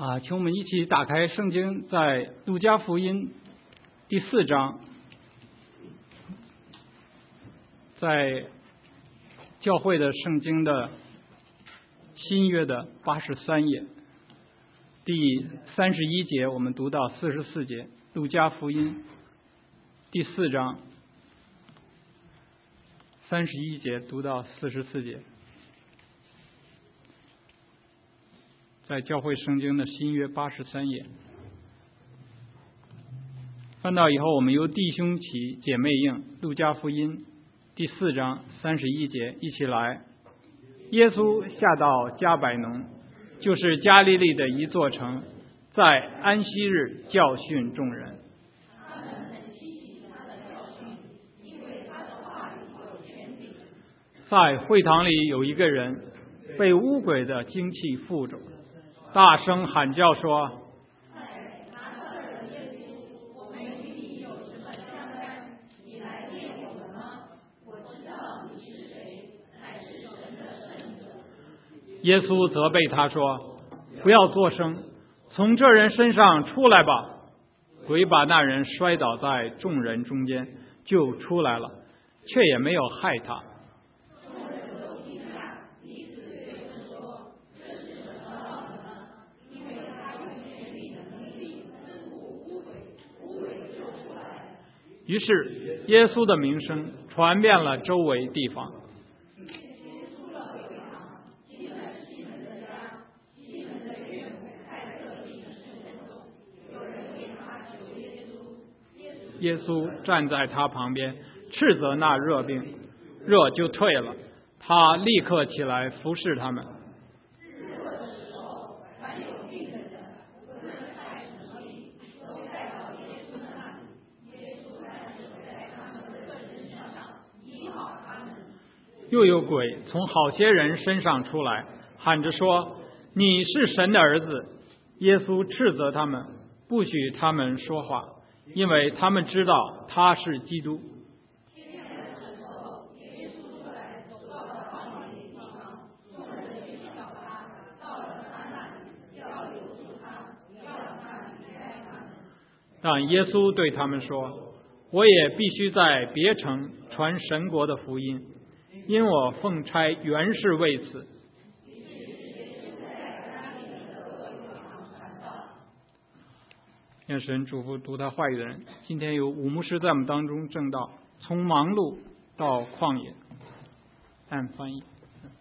请我们一起打开圣经，在路加福音第4章，在教会的圣经的新约的83页第31节，我们读到44节。路加福音第4章31节读到44节。在教会圣经的新约83页，翻到以后，我们由弟兄起，姐妹应。路加福音第4章31节，一起来。耶稣下到加百农，就是加利利的一座城，在安息日教训众人。在会堂里有一个人被污鬼的精气附着，大声喊叫说：耶稣责备他说：不要作声，从这人身上出来吧。鬼把那人摔倒在众人中间，就出来了，却也没有害他。于是耶稣的名声传遍了周围地方。耶稣站在他旁边，斥责那热病，热就退了，他立刻起来服侍他们。又有鬼从好些人身上出来，喊着说：你是神的儿子。耶稣斥责他们，不许他们说话，因为他们知道他是基督。但耶稣对他们说：我也必须在别城传神国的福音，因我奉差原是为此。愿神嘱咐读他话语的人。今天有武牧师在我们当中正道，从忙碌到旷野，按翻译。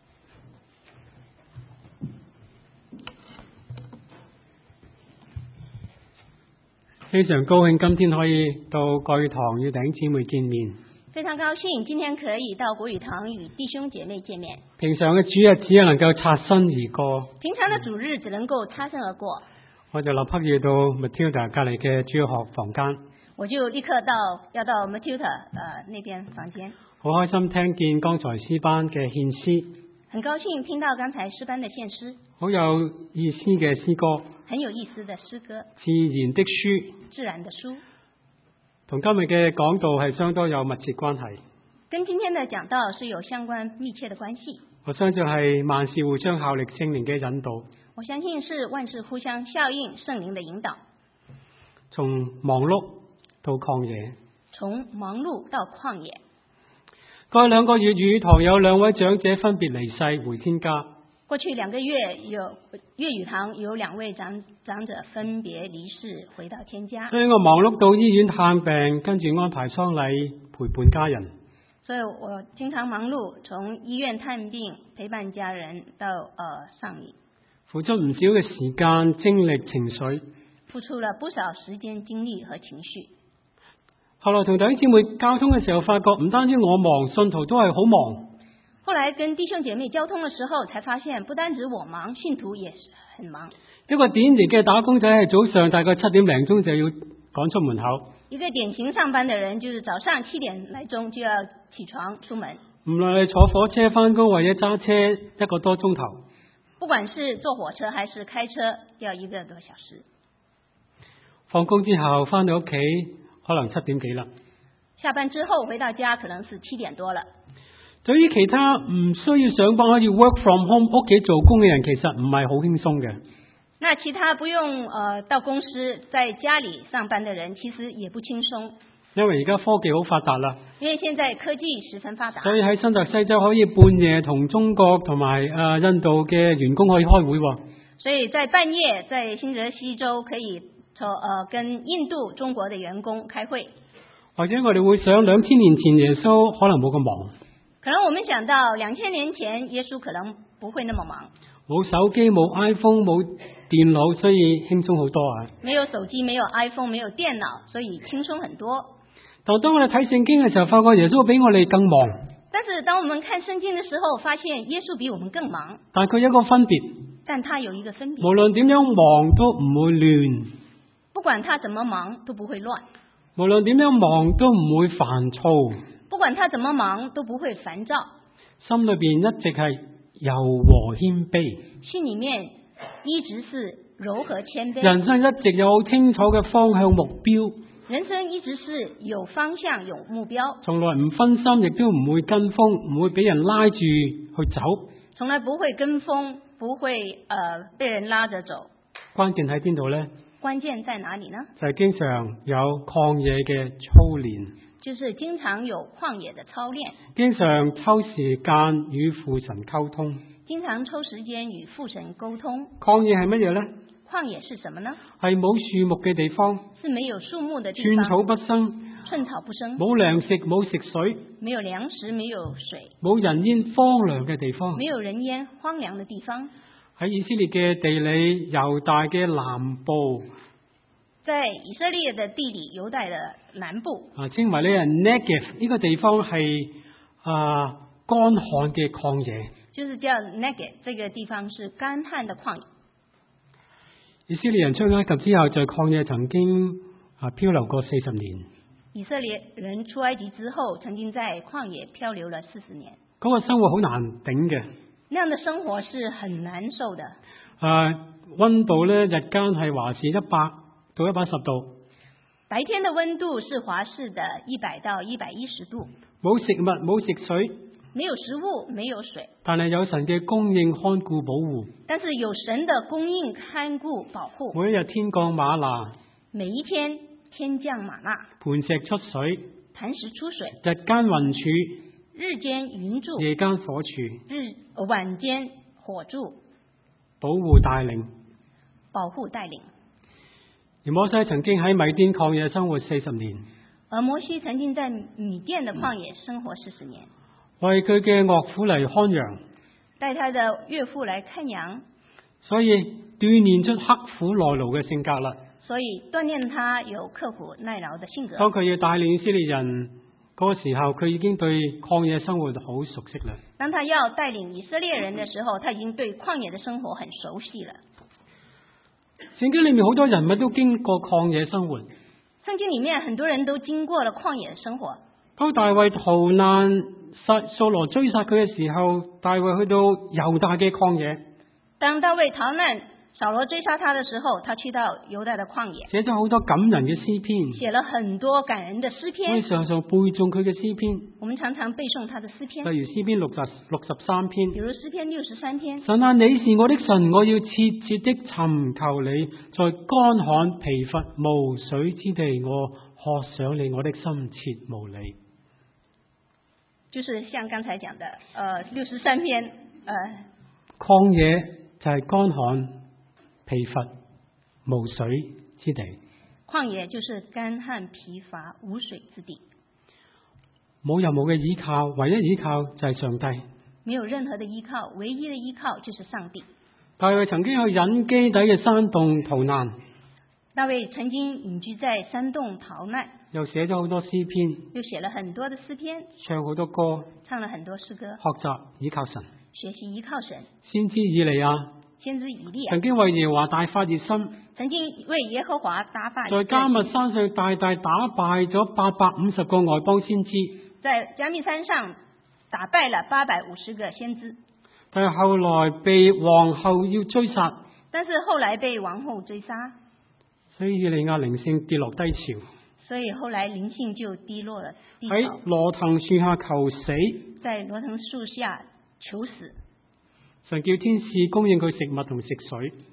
非常高興今天可以到國語堂與弟兄姊妹見面。 非常高興今天可以到國語堂與弟兄姐妹見面。 平常嘅主日只係能夠擦身而過， 平常的主日只能夠擦身而過。 我就立刻要到 Matilda 隔離嘅主日學房間， 我就立刻要到 Matilda 那邊房間。 好開心聽見剛才詩班嘅獻詩， 很高興聽到剛才詩班的獻詩， 好有意思嘅詩歌， 很有意思的詩歌， 自然的書， 自然的書， 同今日嘅講道係相當有密切關係。 跟今天的講道是有相關密切的關係。 我相信係萬事互相效力聖靈嘅引導。 我相信是萬事互相效應聖靈的引導。 從忙碌到曠野， 從忙碌到曠野。 過去2個月語堂有2位長者分別離世回天家。 過去2個月粵語堂有2位長者分別離世回到天家。 所以我忙碌到醫院探病，跟住安排喪禮陪伴家人。 所以我經常忙碌，從醫院探病陪伴家人到喪禮， 付出唔少嘅時間、精力、情緒， 付出了不少時間、精力和情緒。 後來同弟兄姊妹交通嘅時候，發覺唔單止我忙，信徒都係好忙。 後來跟弟兄姐妹交通嘅時候，才發現不單止我忙，信徒也是很忙。 一個典型嘅打工仔係早上大概7點零鐘就要趕出門口。 一個典型上班的人，就是早上7點來鐘就要起床出門。 無論你坐火車返工或者揸車1個多鐘頭， 不管是坐火車還是開車，要1個多小時。 放工之後返到屋企，可能7點幾啦。 下班之後回到家，可能是7點多了。 對於其他唔需要上班可以 work from home 屋企做工嘅人，其實唔係好輕鬆嘅。 那其他不用到公司，在家里上班的人，其實也不輕鬆。 因為而家科技好發達啦， 因為現在科技十分發達， 所以喺新澤西州可以半夜同中國同埋印度嘅員工可以開會喎。 所以在半夜在新澤西州可以跟印度、中國的員工開會。 或者我哋會想2000年前耶穌可能冇咁忙， 可能我們想到2000年前耶穌可能不會那麼忙， 冇手機冇 iPhone 冇電腦，所以輕鬆好多啊。 沒有手機沒有 iPhone 沒有電腦，所以輕鬆很多。 但當我哋睇聖經嘅時候，發覺耶穌比我哋更忙。 但是當我們看聖經的時候，發現耶穌比我們更忙。 但佢有一個分別， 但他有一個分別， 無論點樣忙都唔會亂， 不管他怎麼忙都不會亂， 無論點樣忙都唔會煩躁， 不管他怎麼忙都不會煩躁， 心裏邊一直係柔和謙卑， 心裏面一直是柔和謙卑， 人生一直有好清楚嘅方向目標， 人生一直是有方向有目標， 從來唔分心，亦都唔會跟風，唔會俾人拉住去走， 從來不會跟風，不會被人拉着走。 關鍵喺邊度呢？ 關鍵在哪裏呢？ 就係經常有曠野嘅操練， 就是經常有曠野的操練， 經常抽時間與父神溝通， 經常抽時間與父神溝通。 曠野係乜嘢呢？ 曠野是什麼呢？ 係冇樹木嘅地方， 是沒有樹木的地寸方， 草不生， 寸草不生， 冇糧食冇食水， 沒有糧食沒有水， 冇人煙荒涼嘅地方。 沒有人煙荒涼的地方。 喺以色列嘅地理，猶大嘅南部， 在以色列的地理，猶大的南部， 稱為呢係 Negev 呢個地方係乾旱嘅曠野。 就是叫 Negev， 這個地方是乾旱的曠野。 以色列人出埃及之後，在曠野曾經漂流過40年。 以色列人出埃及之後，曾經在曠野漂流了40年。 嗰個生活好難頂嘅。 那樣的生活是很難受的。 溫度呢，日間係華氏100到110度， 白天的溫度是華氏的100到110度。 冇食物冇食水， 沒有食物沒有水， 但係有神嘅供應看顧保護。 但是有神的供應看顧保護。 每一日天降嗎哪， 每一天天降嗎哪， 磐石出水， 磐石出水， 日間雲柱， 日間雲柱， 夜間火柱， 晚間火柱， 保護帶領。 保護帶領。 而摩西曾經喺米甸曠野生活40年， 而摩西曾經在米甸的曠野生活40年， 為佢嘅岳父嚟看羊， 帶他的岳父來看羊， 所以鍛煉出刻苦耐勞嘅性格啦。 所以鍛煉他有刻苦耐勞的性格。 當佢要帶領以色列人嗰個時候，佢已經對曠野生活好熟悉啦。 當他要帶領以色列人的時候，他已經對曠野的生活很熟悉了。 聖經裏面好多人物都經過曠野生活。 聖經裏面很多人都經過了曠野的生活。 當大衛逃難，掃羅追殺佢嘅時候，大衛去到猶大嘅曠野。 當大衛逃難，掃羅追殺他的時候，他去到猶大的曠野， 寫咗好多感人嘅詩篇， 寫了很多感人的詩篇。 我哋常常背誦佢嘅詩篇。 我們常常背誦他的詩篇， 例如詩篇63篇， 比如詩篇63篇。 神啊，你是我的神，我要切切的尋求你，在乾旱疲乏無水之地，我渴想你，我的心切慕你。 就是像剛才講的63篇曠野就係乾旱疲乏無水之地。 曠野就是乾旱疲乏無水之地， 冇任何嘅依靠，唯一依靠就係上帝。 沒有任何的依靠，唯一的依靠就是上帝。 大衛曾經去隱基底嘅山洞逃難， 大衛曾經隱居在山洞逃難， 又寫咗好多詩篇， 又寫了很多的詩篇， 唱好多歌， 唱了很多詩歌， 學習依靠神， 學習依靠神。 先知以利亞， 先知以利亞曾經為耶和華大發熱心， 曾經為耶和華大發熱心， 在迦密山上大大打敗咗850個外邦先知， 在迦密山上打敗了850個先知， 但係後來被皇后要追殺， 但是後來被王后追殺， 所以以利亞靈性跌落低潮， 所以後來靈性就低落了低潮， 喺羅藤樹下求死， 在羅藤樹下求死。 神叫天使供應佢食物同食水，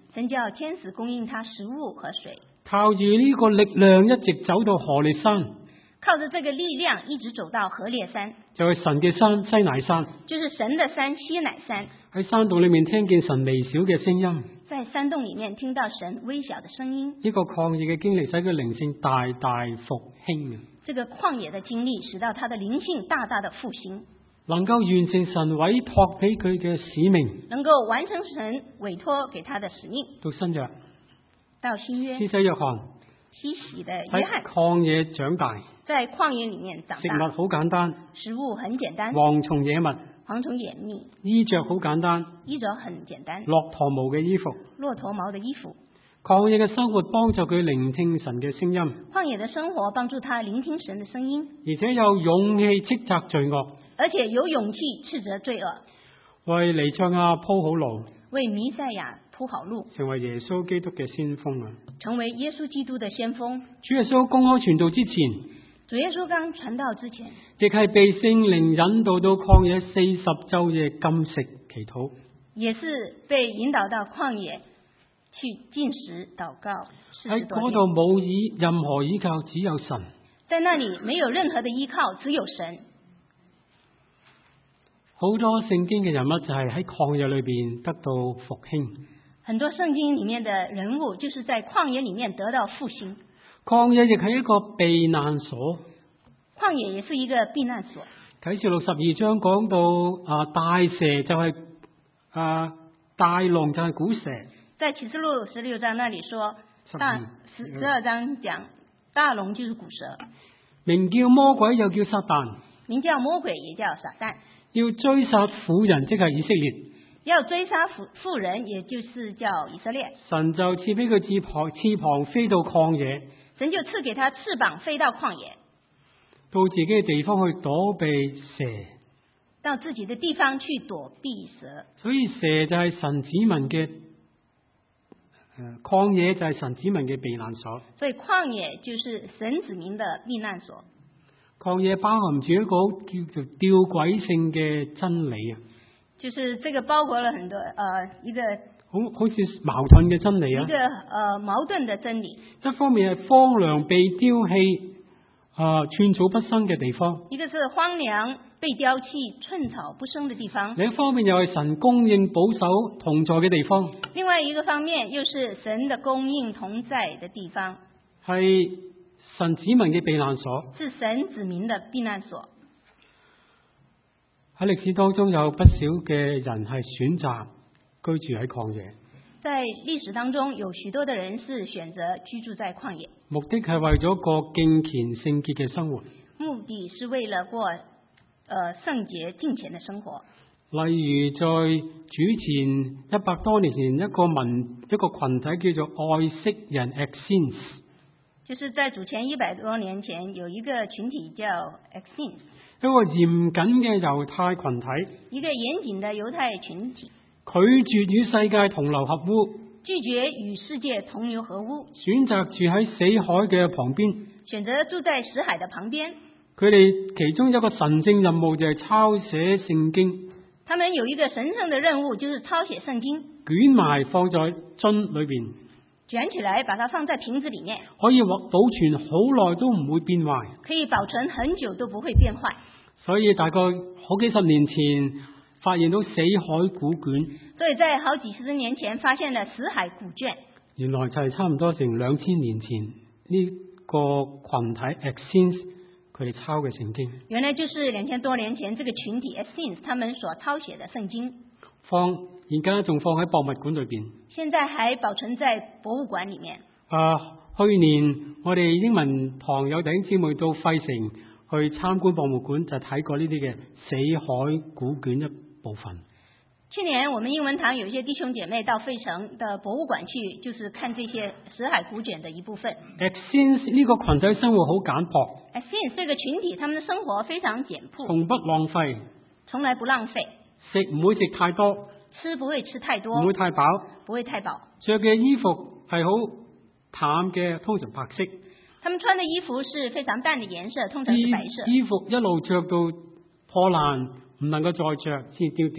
神叫天使供應他食物和水， 靠住呢個力量一直走到何烈山， 靠着這個力量一直走到何烈山， 就係神嘅山西乃山。 就是神的山西乃山。 喺山洞裏面聽見神微小嘅聲音， 在山洞裡面聽到神微小的聲音。 呢個曠野嘅經歷使佢靈性大大復興。 這個曠野的經歷使到他的靈性大大的復興， 能夠完成神委託俾佢嘅使命， 能夠完成神委託給他的使命。 到新約， 到新約， 施洗約翰施洗的約喺翰曠野長大， 在曠野裡面長大， 食物好簡單， 食物很簡單， 蝗蟲野物， 蝗蟲野蜜， 衣着好簡單， 衣着很簡單， 駱駝毛嘅衣服。 駱駝毛的衣服。 曠野嘅生活幫助佢聆聽神嘅聲音， 曠野的生活幫助他聆聽神的聲音， 而且有勇氣斥責罪惡， 而且有勇氣斥責罪惡， 為彌賽亞鋪好路， 為彌賽亞鋪好路， 成為耶穌基督嘅先鋒啊！ 成為耶穌基督的先鋒。 主耶穌公開傳道之前， 主耶穌剛傳道之前， 亦係被聖靈引導到曠野40晝夜禁食祈禱， 也是被引導到曠野去禁食禱告。 喺嗰度冇任何依靠，只有神。 在那裡沒有任何的依靠，只有神。 好多聖經嘅人物就係喺曠野裏邊得到復興。 很多聖經裡面的人物就是在曠野裡面得到復興。 曠野亦係一個避難所。 曠野也是一個避難所。 啟示錄12章講到大蛇就係大龍就係古蛇。 在啟示錄16章那裡說，12章講大龍就是古蛇。 名叫魔鬼又叫撒旦。 名叫魔鬼也叫撒旦。 要追殺婦人，即係以色列。 要追殺婦人，也就是叫以色列。 神就賜俾佢翅膀飛到曠野。 神就賜給他翅膀飛到曠野， 到自己嘅地方去躲避蛇。 到自己的地方去躲避蛇。 所以蛇就係神子民嘅曠野就係神子民嘅避難所。 所以曠野就是神子民的避難所。 曠野包含住一個叫做吊詭性嘅真理啊， 就是這個包裹了很多一個好似矛盾嘅真理啊， 一個矛盾的真理。 一方面係荒涼被丟棄寸草不生嘅地方， 一個是荒涼被丟棄寸草不生的地方， 另一方面又係神供應保守同在嘅地方。 另外一個方面又是神的供應同在的地方， 係神子民嘅避難所， 是神子民的避難所。 喺歷史當中有不少嘅人係選擇居住喺曠野， 在歷史當中有許多的人是選擇居住在曠野， 目的係為咗過敬虔聖潔嘅生活， 目的是為了過聖潔敬虔的生活。 例如在主前100多年前，一個群體叫做愛色人 Essenes， 就是在主前100多年前有一個群體叫 Essenes， 一個嚴謹嘅猶太群體， 一個嚴謹的猶太群體， 拒絕與世界同流合污， 拒絕與世界同流合污， 選擇住喺死海嘅旁邊， 選擇住在死海的旁邊。 佢哋其中一個神聖任務就係抄寫聖經。 他們有一個神聖的任務，就是抄寫聖經， 捲埋放在樽裏邊， 捲起來把它放在瓶子裡面， 可以保存好耐都唔會變壞， 可以保存很久都不會變壞。 所以大概好幾十年前發現到死海古卷， 所以在好幾十年前發現了死海古卷， 原來就係差唔多成2000年前呢個群體 Essenes 佢哋抄嘅聖經， 原來就是2000多年前這個群體 Essenes 他們所抄寫的聖經， 而家仲放喺博物館裏邊， 現在還保存在博物館裡面。 去年我哋英文堂有弟兄姊妹到費城去參觀博物館，就睇過呢啲嘅死海古卷一部分。 去年我們英文堂有一些弟兄姐妹到費城的博物館去，就是看這些死海古卷的一部分。 Essenes 呢個群體生活好簡樸。 Essenes 這個群體，他們的生活非常簡樸， 從不浪費， 從來不浪費， 食唔會食太多， 吃不會吃太多， 唔會太飽， 不會太飽。 着嘅衣服係好淡嘅，通常白色。 他們穿的衣服是非常淡的顏色，通常是白色。 衣服一路着到破爛，唔能夠再着先丟掉。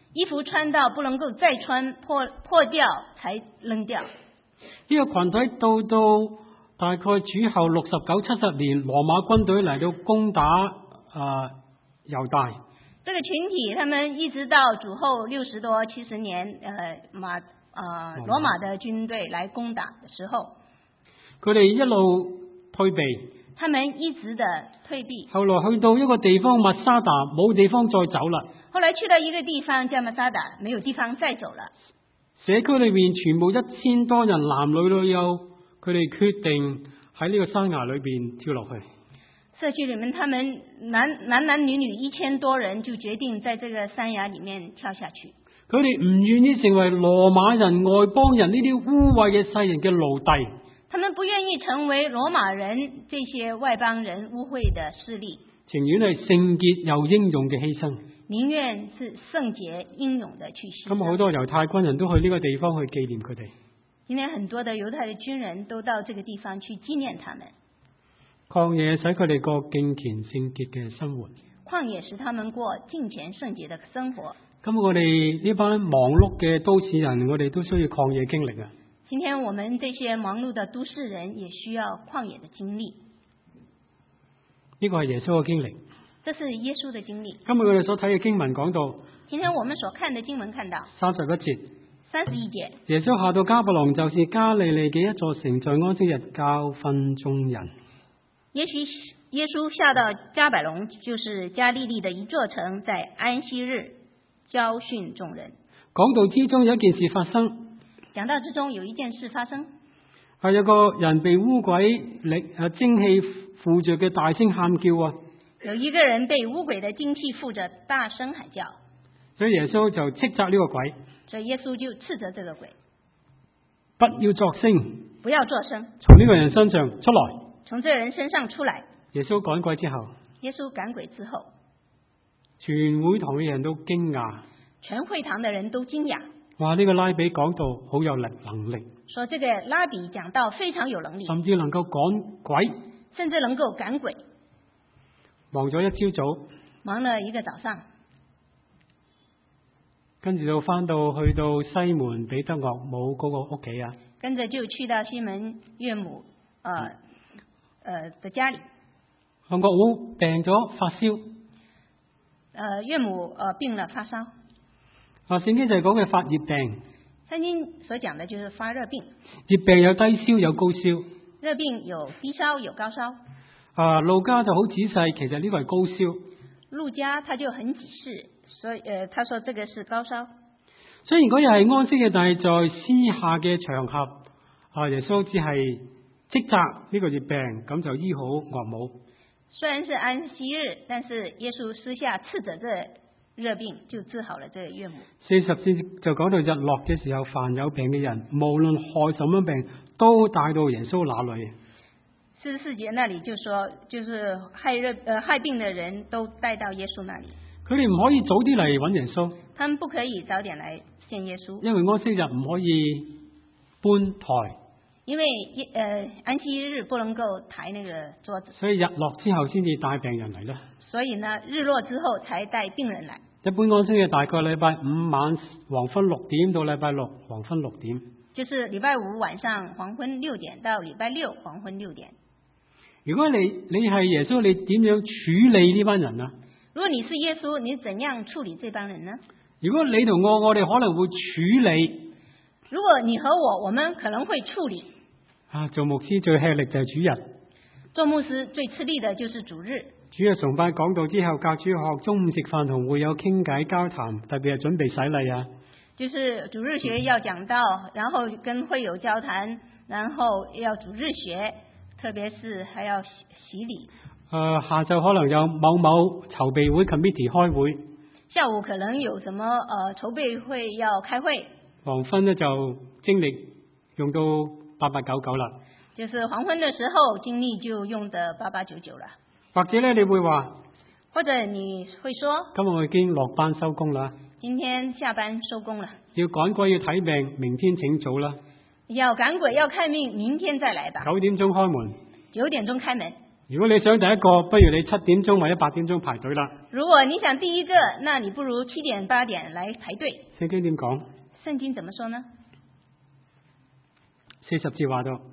衣服穿到不能夠再穿，破掉才扔掉。 呢個群體到大概主後69、70年，羅馬軍隊嚟到攻打猶大。 這個群體，他們一直到主後60多70年，羅馬的軍隊來攻打的時候， 佢哋一路退避。 他們一直的退避。 後來去到一個地方密沙達，冇地方再走啦。 後來去到一個地方叫密沙達，沒有地方再走了。 社區裏面全部1000多人，男女老幼，佢哋決定喺呢個山崖裏邊跳落去。 社區裏面，他們男女1000多人就決定在這個山崖裏面跳下去。 佢哋唔願意成為羅馬人、外邦人呢啲污穢嘅世人嘅奴隸。 他們不願意成為羅馬人這些外邦人污穢的勢力， 情願係聖潔又英勇嘅犧牲。 寧願是聖潔英勇的去犧牲。 咁好多猶太軍人都去呢個地方去紀念佢哋。 今天很多的猶太的軍人都到這個地方去紀念他們。 曠野使佢哋過敬虔聖潔嘅生活。 曠野使他們過敬虔聖潔的生活。 咁我哋呢班忙碌嘅都市人，我哋都需要曠野經歷啊！ 今天我們這些忙碌的都市人也需要曠野的經歷。 呢個係耶穌嘅經歷。 這是耶穌的經歷。 今日我哋所睇嘅經文講到， 今天我們所看的經文看到 31節。 31節。 耶穌下到迦百農，就是加利利嘅一座城，在安息日教訓眾人。 耶穌下到迦百農，就是加利利的一座城，在安息日教訓眾人。 講道之中有一件事發生。 講道之中有一件事發生， 係有個人被污鬼精氣附着嘅大聲喊叫啊！ 有一個人被污鬼的精氣附着大聲喊叫， 所以耶穌就斥責呢個鬼， 所以耶穌就斥責這個鬼， 不要作聲， 不要作聲， 從呢個人身上出來。 從這個人身上出來。 耶穌趕鬼之後， 耶穌趕鬼之後， 全會堂嘅人都驚訝， 全會堂的人都驚訝。 話呢個拉比講道好有能力， 說這個拉比講道非常有能力， 甚至能夠趕鬼， 甚至能夠趕鬼。 忙咗一朝早， 忙了一個早上， 跟住就翻到去到西門彼得岳母嗰個屋企啊， 跟着就去到西門岳母的家裏。 岳母病咗發燒， 岳母病了發燒。 聖經就係講嘅發熱病。 聖經所講的就是發熱病。 熱病有低燒有高燒。 熱病有低燒有高燒。 路加就好仔細，其實呢個係高燒。 路加他就很仔細，所以他說這個是高燒。 雖然嗰日係安息嘅，但係在私下嘅場合，耶穌只係斥責呢個熱病，咁就醫好岳母。 雖然是安息日，但是耶穌私下斥責這熱病，就治好了這個岳母。 40節就講到日落嘅時候，凡有病嘅人，無論害什麼病，都帶到耶穌那裏。 44節那裡就說，就是害病的人都帶到耶穌那裡。 佢哋唔可以早啲嚟揾耶穌， 他們不可以早點來見耶穌， 因為安息日唔可以搬台， 因為安息日不能夠抬那個桌子， 所以日落之後先至帶病人嚟啦。 所以呢，日落之後才帶病人來。 一般安息日大概禮拜5晚黃昏6點到禮拜6黃昏6點， 就是禮拜5晚上黃昏6點到禮拜6黃昏6點。 如果你係耶穌，你點樣處理呢班人啊？ 如果你是耶穌，你怎樣處理這幫人呢？ 如果你同我哋可能會處理。 如果你和我們可能會處理。 做牧師最吃力就係主日。 做牧師最吃力的就是主日。 主日崇拜講道之後，教主學中午食飯同會友傾偈交談，特別係準備洗禮啊。 就是主日學要講道，然後跟會友交談，然後要主日學，特別是還要洗禮。 下晝可能有某某籌備會 committee 開會。 下午可能有什麼籌備會要開會。 黃昏呢就精力用到8899啦。 就是黃昏的時候，精力就用得8899了。 或者呢，你會話， 或者你會說， 今日我已經落班收工啦。 今天下班收工了。 要趕鬼要睇病，明天請早啦。 要趕鬼要看命，明天再來吧。 9點鐘開門。 9點鐘開門。 如果你想第一個，不如你7點鐘或者8點鐘排隊啦。 如果你想第一個，那你不如7點8點來排隊。 聖經點講？ 聖經怎麼說呢 40節話到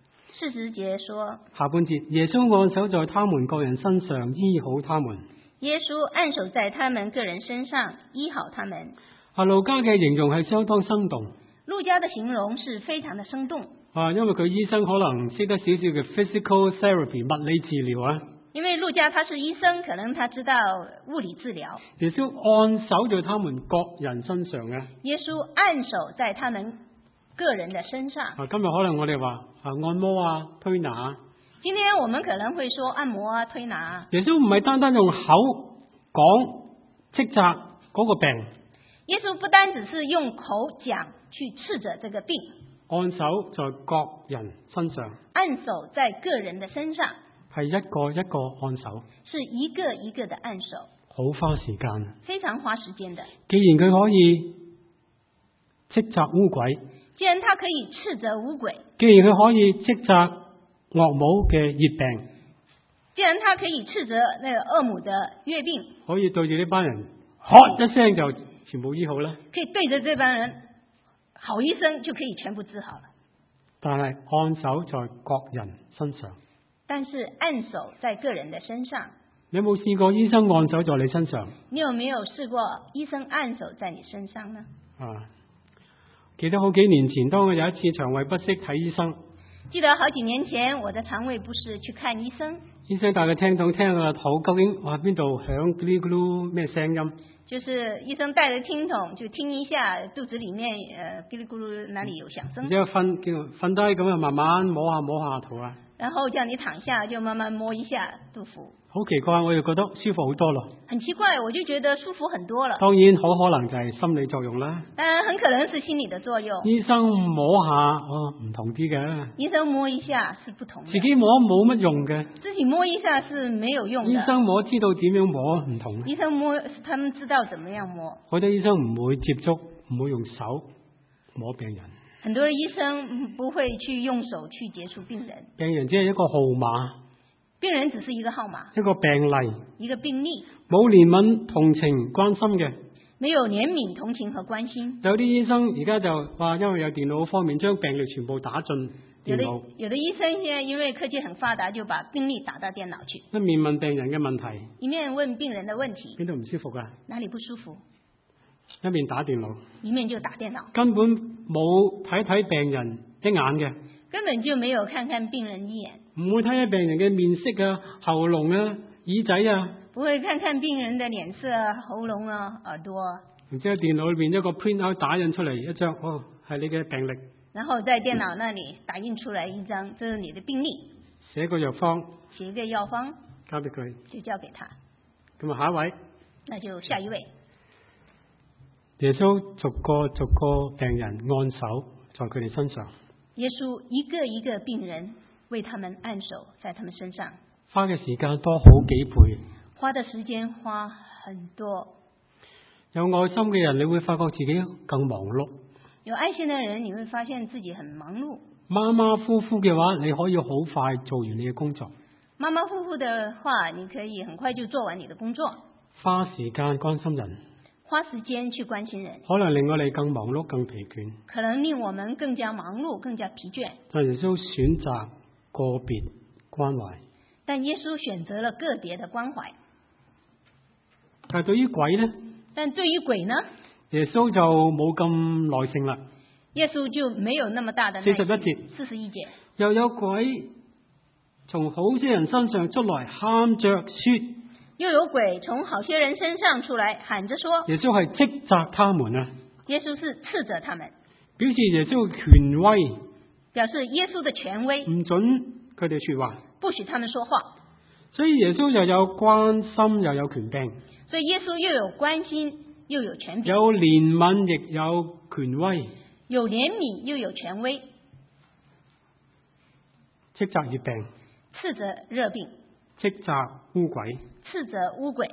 ？40節說， 下半節，耶穌按手在他們個人身上醫好他們。 耶穌按手在他們個人身上醫好他們。 路加嘅形容係相當生動。 路加的形容是非常的生動。 因為佢醫生可能識得少少嘅 physical therapy 物理治療啊。 因為路加他是醫生，可能他知道物理治療。 耶穌按手在他們各人身上嘅。 耶穌按手在他們個人的身上。 今日可能我哋話按摩啊、推拿啊。 今天我們可能會說按摩啊、推拿啊。 耶穌唔係單單用口講斥責嗰個病。 耶穌不單只是用口講去斥責這個病。 按手在各人身上。 按手在個人的身上。 係一個一個按手。 是一個一個的按手。 好花時間。 非常花時間的。 既然佢可以斥責污鬼。 既然他可以斥責污鬼。 既然佢可以斥責岳母嘅熱病。 既然他可以斥責那個岳母的月病。 可以對住呢班人喝一聲就全部醫好啦。 可以對着這班人好一聲就可以全部治好了。 但係按手在各人身上。 但是按手在個人的身上。 你有冇試過醫生按手在你身上？ 你有沒有試過醫生按手在你身上呢？ 記得好幾年前，當我有一次腸胃不適睇醫生。 記得好幾年前，我的腸胃不適去看醫生。 醫生帶佢聽筒聽個肚究竟邊度響咕嚕咕嚕咩聲音？ 就是醫生帶着聽筒就聽一下肚子裡面嘰里咕嚕哪裡有響聲。 然之後瞓低咁啊，慢慢摸下肚啊。 然後叫你躺下，就慢慢摸一下肚腹。 好奇怪，我又覺得舒服好多咯。 很奇怪，我就覺得舒服很多了。 當然好可能就係心理作用啦。 當然很可能是心理的作用。 醫生摸下唔同啲嘅。 醫生摸一下是不同的。 自己摸冇乜用嘅。 自己摸一下是沒有用的。 醫生摸知道點樣摸唔同。 醫生摸，他們知道怎麼樣摸。 好多醫生唔會接觸，唔會用手摸病人。 很多醫生不會去用手去接觸病人。 病人只係一個號碼。 病人只是一個號碼。 一個病例。 一個病例。 冇憐憫、同情、關心嘅。 沒有憐憫、同情和關心。 有啲醫生而家就話，因為有電腦方面，將病歷全部打進電腦。 有的醫生現在因為科技很發達，就把病歷打到電腦去。 一面問病人嘅問題。 一面問病人的問題。 邊度唔舒服㗎？ 哪裡不舒服？ 一面打電腦。 一面就打電腦。 根本冇睇病人一眼嘅。 根本就沒有看病人一眼。 唔會睇下病人嘅面色啊、喉嚨啊、耳仔啊。 不會看病人的臉色啊、喉嚨啊、耳朵啊。 然之後電腦裏邊一個 print out 打印出嚟一張，係你嘅病歷。 然後在電腦那裡打印出來一張，這是你的病歷。 寫個藥方。 寫一個藥方。 交俾佢。 就交給他。 咁啊，下一位。 那就下一位。 耶穌逐個病人按手在佢哋身上。 耶穌一個一個病人為他們按手在他們身上。 花嘅時間多好幾倍。 花的時間花很多。 有愛心嘅人，你會發覺自己更忙碌。 有愛心的人，你會發現自己很忙碌。 馬馬虎虎嘅話，你可以好快做完你嘅工作。 馬馬虎虎的話，你可以很快就做完你的工作。 花時間關心人。 花時間去關心人， 可能令我哋更忙碌、更疲倦。 可能令我們更加忙碌、更加疲倦。 但耶穌選擇個別關懷。 但耶穌選擇了個別的關懷。 但係對於鬼呢？ 但對於鬼呢？ 耶穌就冇咁耐性啦。 耶穌就沒有那麼大的耐性。41節。 又有鬼從好些人身上出來，喊着說。 又有鬼從好些人身上出來，喊着說。 耶穌係斥責他們啊。 耶穌是斥責他們。 表示耶穌嘅權威。 表示耶穌的權威。 唔准佢哋說話。 不許他們說話。 所以耶穌又有關心又有權柄。 所以耶穌又有關心又有權柄。 有憐憫亦有權威。 有憐憫又有權威。 斥責熱病。 斥責熱病。 斥責污鬼。 斥責污鬼。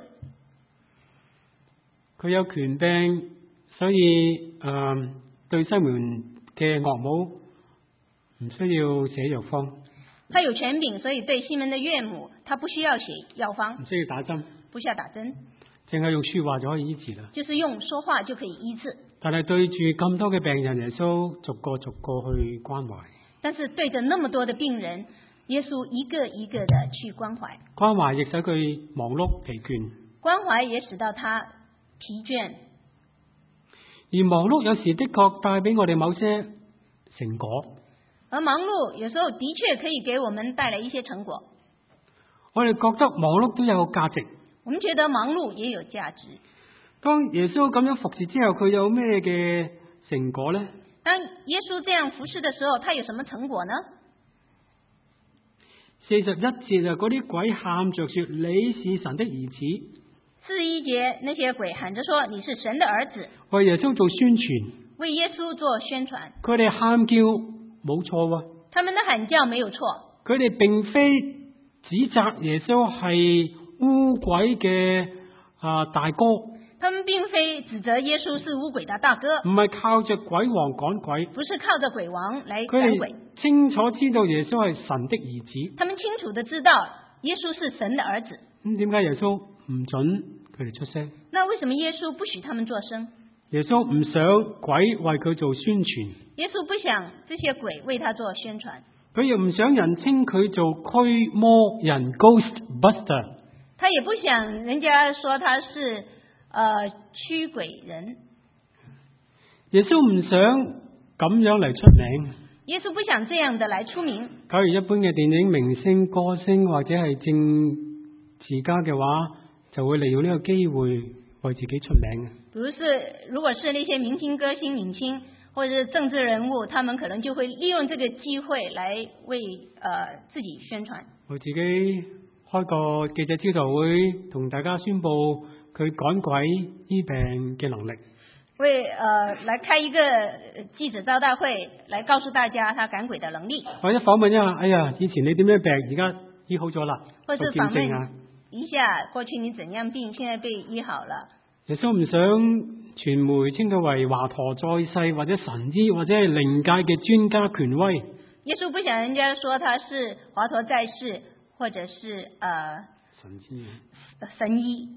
佢有權柄，所以對西門嘅岳母唔需要寫藥方。 他有權柄，所以對西門的岳母，他不需要寫藥方， 唔需要打針， 不需要打針， 淨係用說話就可以醫治啦。 就是用說話就可以醫治。 但係對住咁多嘅病人，耶穌逐個逐個去關懷。 但是對着那麼多的病人，耶穌一個一個的去關懷。 關懷亦使佢忙碌疲倦， 關懷也使到他疲倦。 而忙碌有時的確帶俾我哋某些成果。 而忙碌有時候的確可以給我們帶來一些成果。 我哋覺得忙碌都有價值。 我們覺得忙碌也有價值。 當耶穌咁樣服侍之後，佢有咩嘅成果呢？ 當耶穌這樣服侍的時候，他有什麼成果呢 ？41節嗰啲鬼喊着說：你是神的兒子。 41節那些鬼喊着說：你是神的兒子。 為耶穌做宣傳， 為耶穌做宣傳。 佢哋喊叫冇錯喎。 他們的喊叫沒有錯。 佢哋並非指責耶穌係污鬼嘅大哥。 他們並非指責耶穌是污鬼的大哥。 唔係靠着鬼王趕鬼。 不是靠着鬼王來趕鬼。 清楚知道耶穌係神的兒子。 他們清楚地知道耶穌是神的兒子。 咁點解耶穌唔准佢哋出聲？ 那為什麼耶穌不許他們作聲？ 耶穌唔想鬼為佢做宣傳。 耶穌不想這些鬼為他做宣傳。 佢又唔想人稱佢做驅魔人 Ghostbuster。 他也不想人家說他是驅鬼人。 耶穌唔想咁樣嚟出名。 耶穌不想這樣的來出名。 假如一般嘅電影明星、歌星或者係政治家嘅話，就會利用呢個機會為自己出名。 如果是那些明星、歌星、影星或者是政治人物，他們可能就會利用這個機會來為自己宣傳。 我自己開個記者招待會，同大家宣布佢趕鬼醫病嘅能力。 來開一個記者招待會，來告訴大家他趕鬼的能力。 或者訪問一下，哎呀，以前你點樣病，而家醫好咗啦。 或者訪問一下，過去你怎樣病，現在被醫好了。 耶穌唔想傳媒稱佢為華佗在世，或者神醫，或者係靈界嘅專家權威。 耶穌不想人家說他是華佗在世，或者是神醫。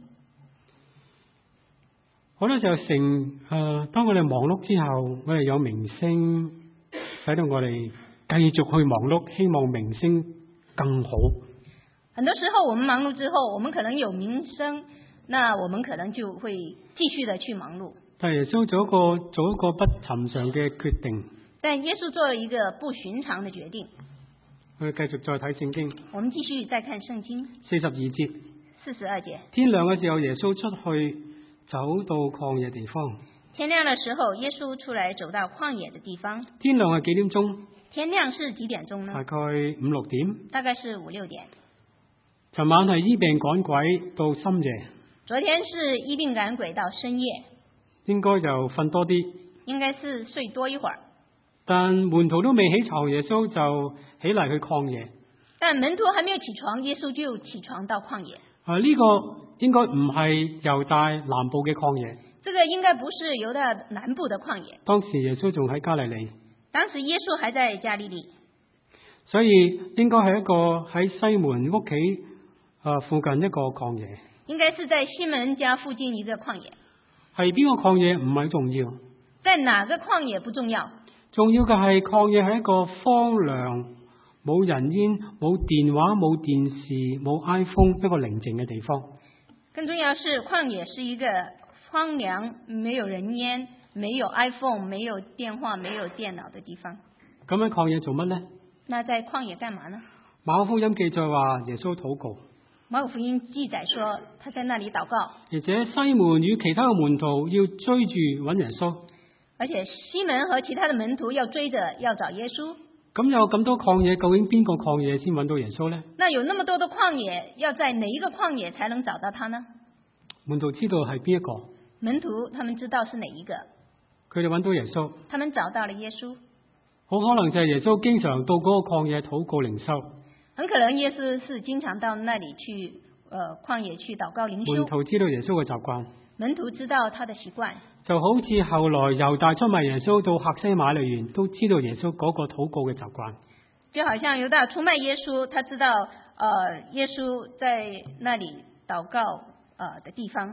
好多時候當我哋忙碌之後，我哋有名聲，使到我哋繼續去忙碌，希望名聲更好。 很多時候我們忙碌之後，我們可能有名聲，那我們可能就會繼續的去忙碌。 但耶穌做一個不尋常嘅決定。 但耶穌做了一個不尋常的決定。 我哋繼續再睇聖經。 我們繼續再看聖經。 42節。 42節。 天亮嘅時候，耶穌出去走到曠野地方。 天亮的時候，耶穌出來走到曠野的地方。 天亮係幾點鐘？ 天亮是幾點鐘呢？ 大概5、6點。 大概是5、6點。 尋晚係醫病趕鬼到深夜。 昨天是醫病趕鬼到深夜。 應該就瞓多啲。 應該是睡多一會兒。 但門徒都未起床，耶穌就起嚟去曠野。 但門徒還沒有起床，耶穌就起床到曠野。 呢個應該唔係猶大南部嘅曠野。 這個應該不是猶大南部的曠野。 當時耶穌仲喺加利利。 當時耶穌還在加利利。 所以應該係一個喺西門屋企附近一個曠野。 應該是在西門家附近一個曠野。 係邊個曠野唔係重要。 在哪個曠野不重要。 重要嘅係曠野係一個荒涼、冇人煙、冇電話、冇電視、冇 iPhone 一個寧靜嘅地方。 更重要是曠野是一個荒涼、沒有人煙、沒有 iPhone、沒有電話、沒有電腦的地方。 咁喺曠野做乜呢？ 那在曠野幹嘛呢？ 馬可福音記載話耶穌禱告。 馬可福音記載說他在那裡禱告。 而且西門與其他嘅門徒要追住揾耶穌。 而且西門和其他的門徒要追着要找耶穌。 咁有咁多曠野，究竟邊個曠野先揾到耶穌呢？ 那有那麼多的曠野，要在哪一個曠野才能找到他呢？ 門徒知道係邊一個？ 門徒他們知道是哪一個？ 佢哋揾到耶穌。 他們找到了耶穌。 好可能就係耶穌經常到嗰個曠野禱告靈修。 很可能耶穌是經常到那裡去曠野去禱告靈修。 門徒知道耶穌嘅習慣。 門徒知道他的習慣。 就好似後來猶大出賣耶穌到客西馬尼園，都知道耶穌嗰個禱告嘅習慣。 就好像猶大出賣耶穌，他知道耶穌在那裡禱告的地方。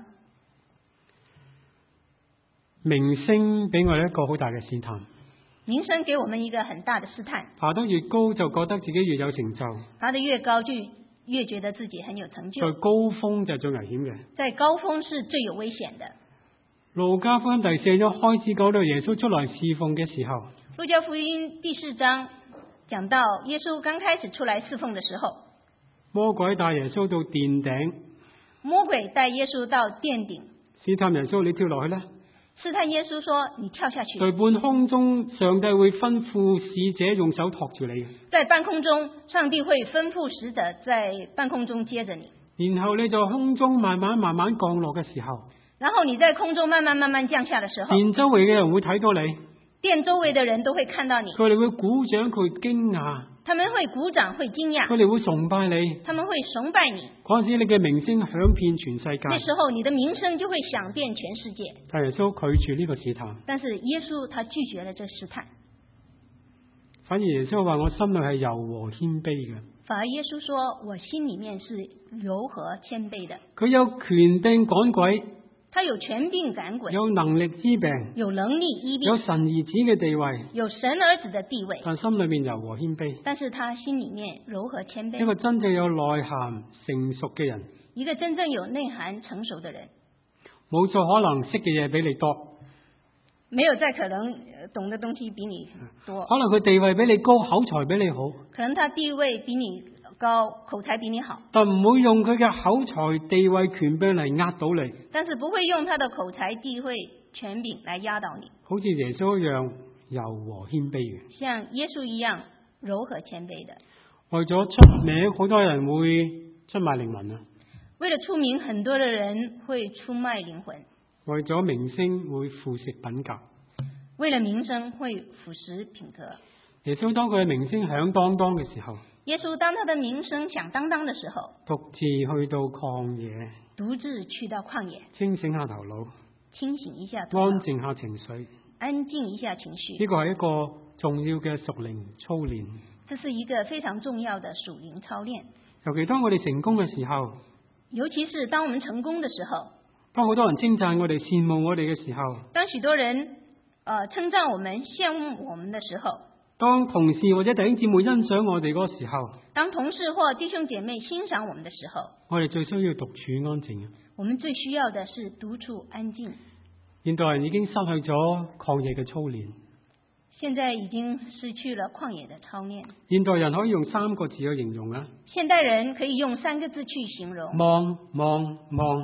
名聲俾我哋一個好大嘅試探。 名聲給我們一個很大的試探。 爬得越高就覺得自己越有成就。 爬得越高就越覺得自己很有成就。 在高峰就係最危險嘅。 在高峰是最有危險的。 路加福音第4章開始講到耶穌出來侍奉嘅時候。 路加福音第4章講到耶穌剛開始出來侍奉的時候， 魔鬼帶耶穌到殿頂。 魔鬼帶耶穌到殿頂， 試探耶穌，你跳落去啦。 試探耶穌說：你跳下去。 在半空中，上帝會吩咐使者用手托住你。 在半空中，上帝會吩咐使者在半空中接着你。 然後你在空中慢慢降落嘅時候， 然後你在空中慢慢降下的時候， 殿周圍嘅人會睇到你。 殿周圍的人都會看到你。 佢哋會鼓掌，佢驚訝。 他們會鼓掌，會驚訝。 佢哋會崇拜你。 他們會崇拜你。 嗰陣時，你嘅名聲響遍全世界。 那時候，你的名聲就會響遍全世界。 但耶穌拒絕呢個試探。 但是耶穌他拒絕了這試探。 反而耶穌話：我心裏係柔和謙卑嘅。 反而耶穌說：我心裏面是柔和謙卑的。 佢有權柄趕鬼。 他有權柄趕鬼， 有能力醫病， 有能力醫病， 有神兒子嘅地位， 有神兒子的地位， 但心裏面柔和謙卑。 但是他心裏面柔和謙卑。 一個真正有內涵成熟嘅人， 一個真正有內涵成熟的人， 冇錯，可能識嘅嘢比你多， 沒有再可能懂的東西比你多， 可能佢地位比你高，口才比你好， 可能他地位比你高，口才比你好， 但唔會用佢嘅口才、地位、權柄嚟壓倒你。 但是不會用他的口才、地位、權柄來壓倒你。 好似耶穌一樣柔和謙卑嘅， 像耶穌一樣柔和謙卑的。 為咗出名，好多人會出賣靈魂啊！ 為了出名，很多的人會出賣靈魂。 為咗名聲，會腐蝕品格。 為了名聲，會腐蝕品格。 耶穌當佢嘅名聲響當當嘅時候， 耶穌當他的名聲響當當的時候， 獨自去到曠野， 獨自去到曠野， 清醒下頭腦， 清醒一下頭腦， 安靜下情緒， 安靜一下情緒。 呢個係一個重要嘅屬靈操練。 這是一個非常重要的屬靈操練。 尤其當我哋成功嘅時候， 尤其是當我們成功的時候， 當好多人稱讚我哋、羨慕我哋嘅時候， 當許多人稱讚我們、羨慕我們的時候， 當同事或者弟兄姊妹欣賞我哋嗰個時候， 當同事或弟兄姐妹欣賞我們的時候， 我哋最需要獨處安靜。 我們最需要的是獨處安靜。 現代人已經失去咗曠野嘅操練， 現在已經失去了曠野的操練。 現代人可以用3個字去形容啊！ 現代人可以用3個字去形容： 忙， 忙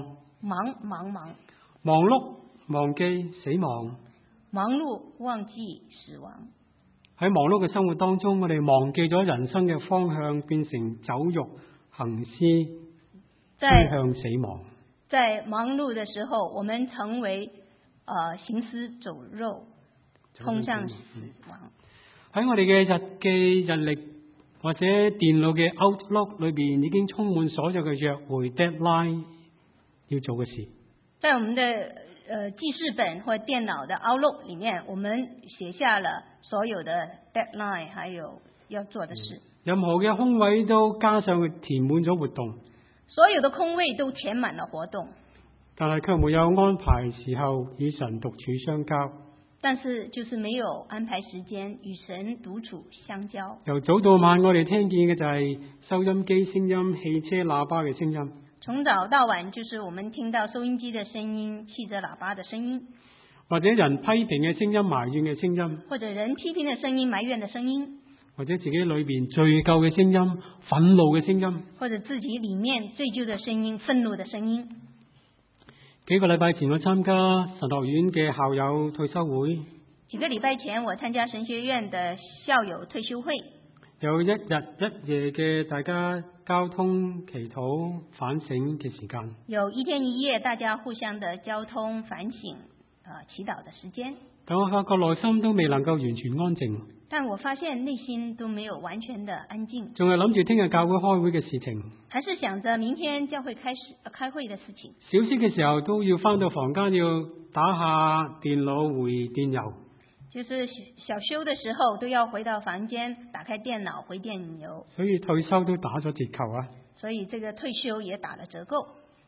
碌，忘記死亡， 忙碌忘記死亡。 喺忙碌嘅生活當中，我哋忘記咗人生嘅方向，變成走肉行屍，趨向死亡。 在忙碌的時候，我們成為行屍走肉，通向死亡。 喺我哋嘅日記、日歷或者電腦嘅 Outlook 裏邊，已經充滿所有嘅約會 deadline 要做嘅事。 在我們的記事本或電腦的 Outlook 裡面，我們寫下了所有的 deadline，還有要做的事。 任何嘅空位都加上去填滿咗活動， 所有的空位都填滿了活動， 但係卻沒有安排時候與神獨處相交。 但是就是沒有安排時間與神獨處相交。 由早到晚，我哋聽見嘅就係收音機聲音、汽車喇叭嘅聲音。 從早到晚，就是我們聽到收音機的聲音、汽車喇叭的聲音， 或者人批評嘅聲音、埋怨嘅聲音， 或者人批評的聲音、埋怨的聲音， 或者自己裏邊罪疚嘅聲音、憤怒嘅聲音， 或者自己裏面罪疚的聲音、憤怒的聲音。 幾個禮拜前我參加神學院嘅校友退休會， 幾個禮拜前我參加神學院的校友退休會， 有一日一夜嘅大家交通祈禱反省嘅時間， 有一天一夜大家互相的交通反省祈禱的時間。 但我發覺內心都未能夠完全安靜， 但我發現內心都沒有完全的安靜， 仲係諗住聽日教會開會嘅事情， 還是想着明天教會開會的事情。 小息嘅時候都要返到房間要打下電腦回電郵， 就是小休的時候都要回到房間，打開電腦回電郵， 所以退休都打咗折扣啊。 所以這個退休也打了折扣。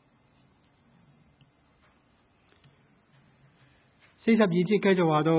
42節繼續話到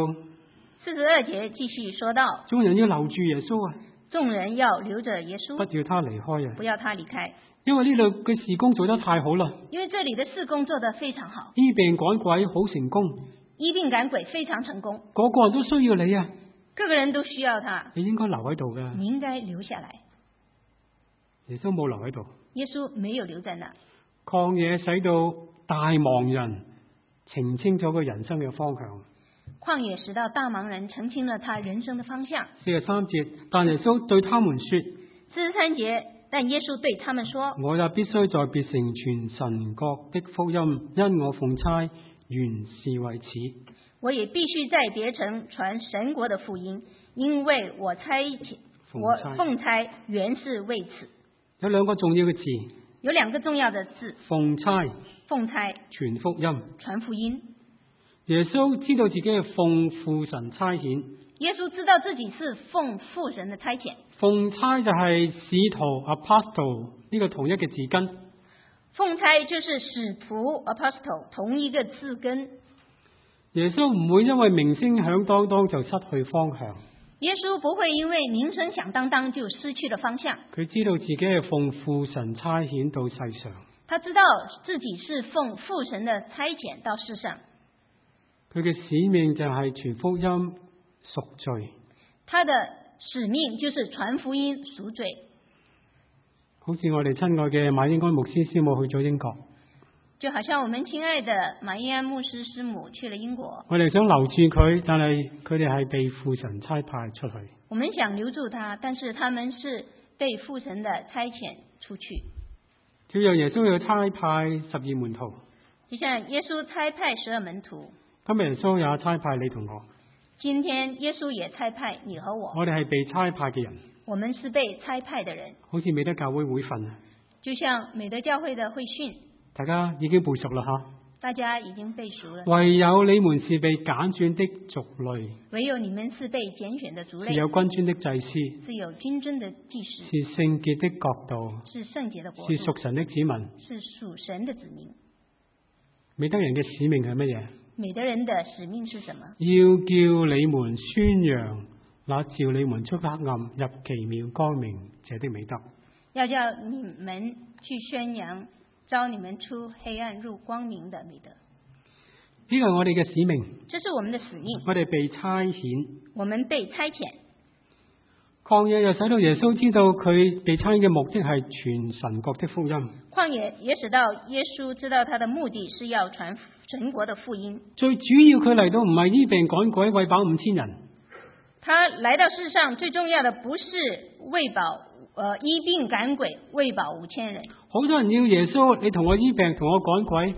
42節繼續說到， 眾人要留住耶穌啊， 眾人要留着耶穌， 不要他離開啊， 不要他離開， 因為呢度嘅事工做得太好啦， 因為這裡的事工做得非常好， 醫病趕鬼好成功， 醫病趕鬼非常成功， 個個人都需要你啊， 各個人都需要他， 你應該留喺度噶。 你應該留下來。 耶穌冇留喺度， 耶穌沒有留在那， 曠野使到大忙人澄清咗個人生嘅方向。 曠野使到大忙人澄清了他人生的方向。 43節，但耶穌對他們說 43節，但耶穌對他們說， 我也必須在別城傳神國的福音，因我奉差原是為此。 我也必須在別城傳神國的福音，因為我奉差原是為此。 有兩個重要嘅字， 有兩個重要的字， 奉差， 奉差， 傳福音， 傳福音。 耶穌知道自己係奉父神差遣， 耶穌知道自己是奉父神的差遣。 奉差就係使徒 apostle 呢個同一嘅字根， 奉差就是使徒 apostle 同一個字根。 耶穌唔會因為名聲響當當就失去方向。 耶穌不會因為名聲響當當就失去了方向。 佢知道自己係奉父神差遣到世上， 他知道自己是奉父神的差遣到世上。 佢嘅使命就係傳福音贖罪。 他的使命就是傳福音贖罪。 好似我哋親愛嘅馬英安牧師師母去咗英國， 就好像我們親愛的馬英安牧師師母去了英國， 我哋想留住佢，但係佢哋係被父神差派出去。 我們想留住他，但是他們是被父神的差遣出去。 照樣耶穌要差派12門徒， 就像耶穌差派12門徒， 今日耶穌也差派你同我。 今天耶穌也差派你和我， 我哋係被差派嘅人， 我們是被差派的人， 好似美德教會會訓， 就像美德教會的會訓， 大家已經背熟啦吓。 大家已經背熟了。 唯有你們是被揀選的族類， 唯有你們是被揀選的族類， 是有君尊的祭司， 是有君尊的祭司， 是聖潔的國度， 是聖潔的國度， 是屬神的子民。 是屬神的子民。 美德人嘅使命係乜嘢？ 美德人的使命是什麼？ 要叫你們宣揚那召你們出黑暗入奇妙光明者的美德。 要叫你們去宣揚召你們出黑暗入光明的美德。 呢個係我哋嘅使命， 這是我們的使命。 我哋被差遣， 我們被差遣。 曠野又使到耶穌知道佢被差遣嘅目的係傳神國的福音。 曠野也使到耶穌知道他的目的是要傳神國的福音。 最主要佢嚟到唔係醫病趕鬼餵飽5000人， 他來到世上最重要的不是餵飽醫病趕鬼餵飽5000人。 好多人要耶穌，你同我醫病，同我趕鬼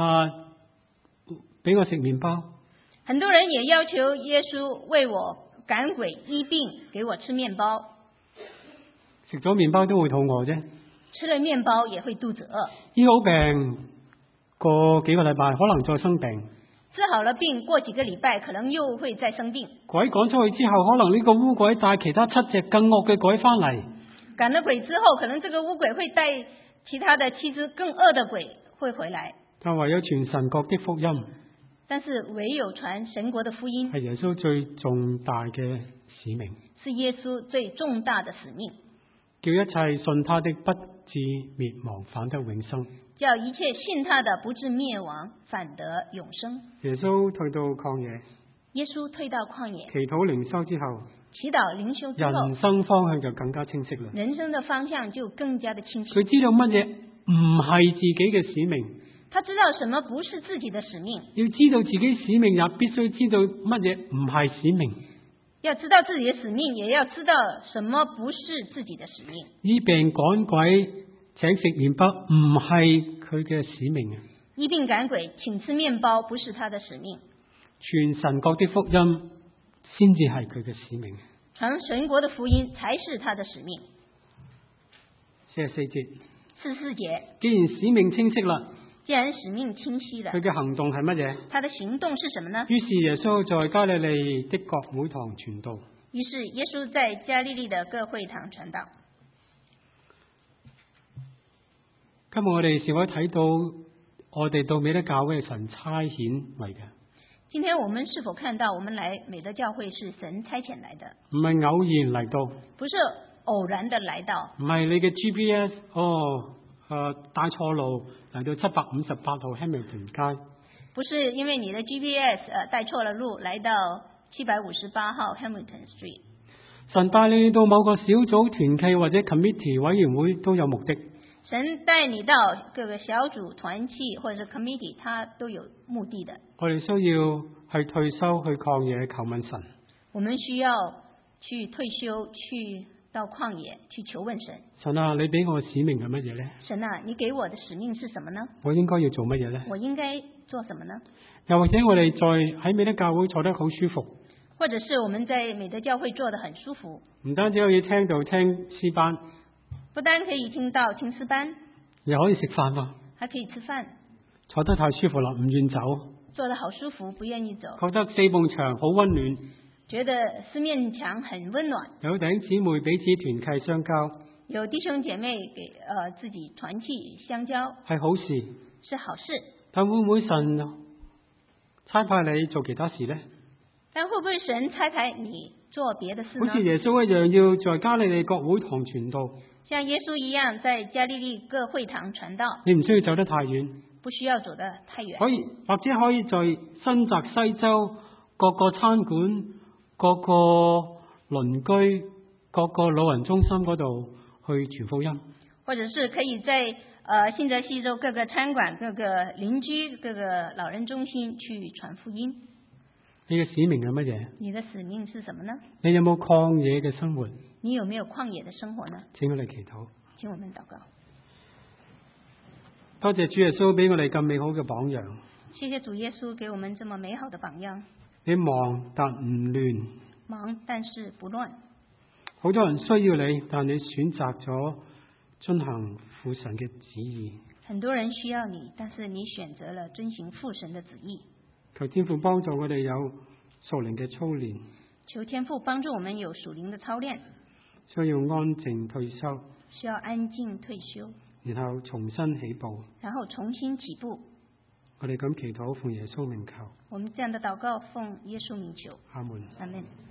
俾我食麵包。 很多人也要求耶穌為我趕鬼醫病，給我吃麵包。 食咗麵包都會肚餓啫， 吃了麵包也會肚子餓。 醫好病過幾個禮拜可能再生病， 治好了病過幾個禮拜可能又會再生病。 鬼趕出去之後，可能呢個污鬼帶其他7隻更惡嘅鬼翻嚟。 趕了鬼之後，可能這個污鬼會帶其他的7隻更惡的鬼會回來。 但唯有傳神國的福音， 但是唯有傳神國的福音係耶穌最重大嘅使命， 是耶穌最重大的使命， 叫一切信他的不至滅亡，反得永生。 叫一切信他的不至滅亡，反得永生。 耶穌退到曠野， 耶穌退到曠野， 祈禱靈修之後， 祈禱靈修之後， 人生方向就更加清晰啦。 人生的方向就更加的清晰。 佢知道乜嘢唔係自己嘅使命， 他知道什麼不是自己的使命。 要知道自己使命，也必須知道乜嘢唔係使命。 要知道自己的使命，也要知道什麼不是自己的使命。 醫病趕鬼請食麵包唔係佢嘅使命啊！ 醫病趕鬼請吃麵包不是他的使命， 傳神國的福音先至係佢嘅使命。 傳神國的福音才是他的使命。 44節， 44節， 既然使命清晰啦， 既然使命清晰了， 佢嘅行動係乜嘢？ 他的行動是什麼呢？ 於是耶穌在加利利的各會堂傳道。 於是耶穌在加利利的各會堂傳道。 今日我哋是否睇到我哋到美德教會係神差遣嚟嘅？ 今天我們是否看到我們來美德教會是神差遣來的？ 唔係偶然嚟到， 不是偶然的來到， 唔係你嘅 GPS 帶錯路嚟到758號 Hamilton 街， 不是因為你的 GPS 帶錯了路來到758號 Hamilton Street。 神帶你到某個小組團契或者 committee 委員會都有目的。 神帶你到各個小組團契或者是 committee，它都有目的的。 我哋需要去退休去曠野求問神。 我們需要去退休，去到曠野去求問神。 神啊，你俾我嘅使命係乜嘢呢？ 神啊，你給我的使命是什麼呢？ 我應該要做乜嘢呢？ 我應該做什麼呢？ 又或者我哋喺美德教會坐得好舒服， 或者是我們在美德教會坐得很舒服， 唔單止可以聽到聽詩班， 不單可以聽到聽詩班， 又可以食飯喎， 還可以吃飯。 坐得太舒服啦，唔願走， 坐得好舒服，不願意走。 覺得四埲牆好溫暖， 覺得四面牆很溫暖。 有弟兄姊妹彼此團契相交， 有弟兄姐妹給自己團契相交， 係好事， 是好事。 但會唔會神差派你做其他事呢？ 但會不會神差派你做別的事呢？ 好似耶穌一樣，要在加利利各會堂傳道。 像耶穌一樣，在加利利各會堂傳道。 你唔需要走得太遠， 不需要走得太遠。 可以或者可以在新澤西州各個餐館、各個鄰居、各個老人中心嗰度去傳福音。 或者是可以在新澤西州各個餐館、各個鄰居、各個老人中心去傳福音。 你嘅使命係乜嘢？ 你的使命是什麼呢？ 你有冇曠野嘅生活？ 你有沒有曠野的生活呢？ 請我哋祈禱。 請我們禱告。 多謝主耶穌俾我哋咁美好嘅榜樣。 謝謝主耶穌給我們這麼美好的榜樣。 你忙但唔亂， 忙但是不亂。 好多人需要你，但你選擇咗遵行父神嘅旨意。 很多人需要你，但是你選擇了遵行父神的旨意。 求天父幫助我哋有屬靈嘅操練。 求天父幫助我們有屬靈的操練。 需要安靜退休。 需要安靜退休。 然後重新起步。 然後重新起步。 我哋咁祈禱，奉耶穌名求。 我們這樣的禱告，奉耶穌名求。 阿門。 阿門。